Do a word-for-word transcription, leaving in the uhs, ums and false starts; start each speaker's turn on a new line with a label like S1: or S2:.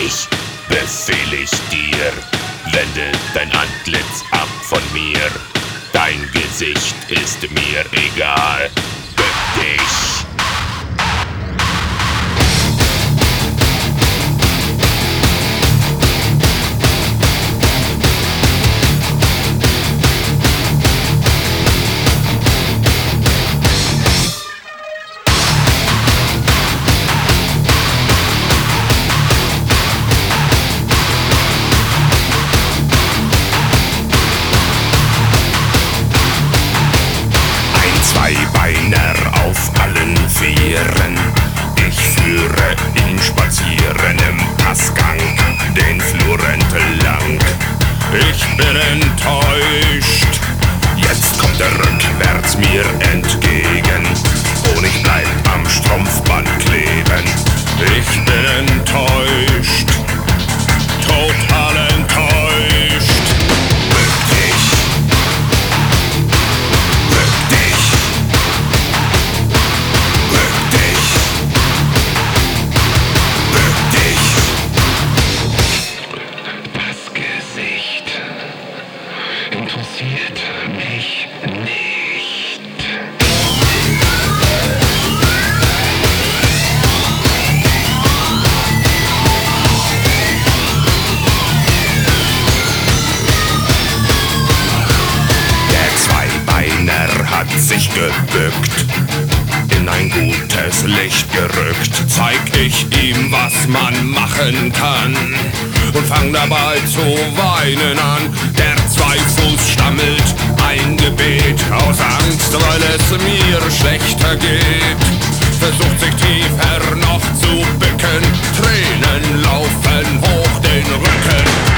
S1: dich befehl ich dir, wende dein Antlitz ab von mir. Dein Gesicht ist mir egal, bück dich.
S2: Zweibeiner auf allen Vieren, ich führe ihn spazieren im Passgang, den Flur entlang. Ich bin enttäuscht, jetzt kommt er rückwärts mir entgegen und ich bleib am Strumpfband kleben. Ich bin enttäuscht, total enttäuscht. Bück dich, bück dich, bück dich, bück dich.
S3: Das Gesicht interessiert mich nicht.
S2: Hat sich gebückt, in ein gutes Licht gerückt, zeig ich ihm, was man machen kann und fang dabei zu weinen an. Der Zweifuß stammelt ein Gebet aus Angst, weil es mir schlechter geht, versucht sich tiefer noch zu bücken, Tränen laufen hoch den Rücken.